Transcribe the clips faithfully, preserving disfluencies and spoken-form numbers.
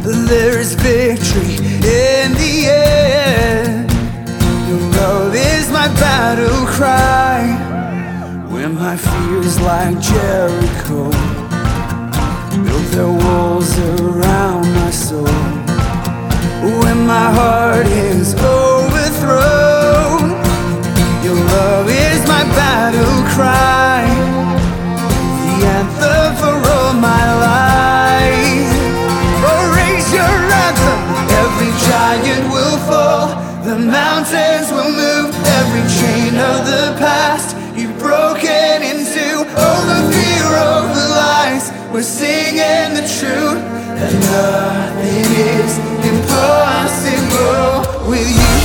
there is victory in the end. Your love is my battle cry. When my fears like Jericho built their walls around my soul, when my heart is overthrown, your love is my battle cry, the anthem for all my life. Oh, raise your anthem, every giant will fall, the mountains will move, every chain of the past you've broken into. Oh, the fear of the lies, we're singing the truth, that nothing is impossible with you.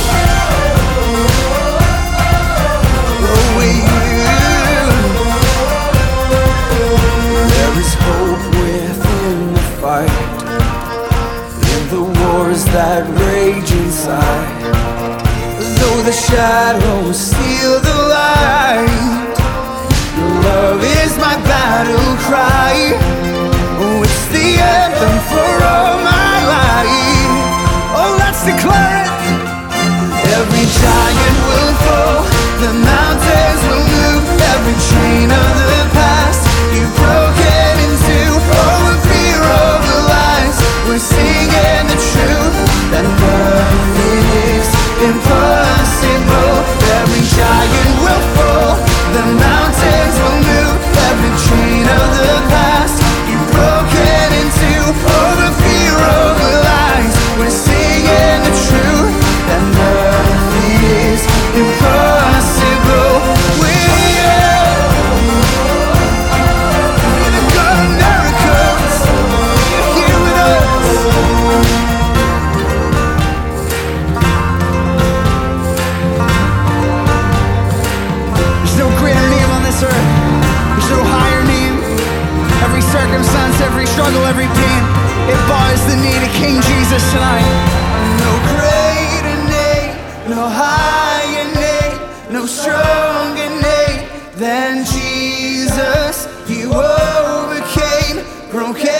Oh, with you. There is hope within the fight, in the wars that rage inside. Though the shadows steal the light, your love is my battle cry. Oh, it's the anthem for all my life. Oh, let's declare it. Every giant will fall, the mountains will move, every chain of the past you've broken into. Oh, the fear of the lies, we're singing the truth, that nothing is impossible. Every giant will fall, the mountains will move, every chain of the past you've broken into. Oh, the fear of the lies, we're singing the truth, that nothing is impossible with you. You're the God of miracles, you're here with us. There's no greater name on this earth, there's no higher name. Every circumstance, every struggle, every pain, it bows the knee to King Jesus tonight. No greater name, no higher name, no stronger name than Jesus. You overcame broken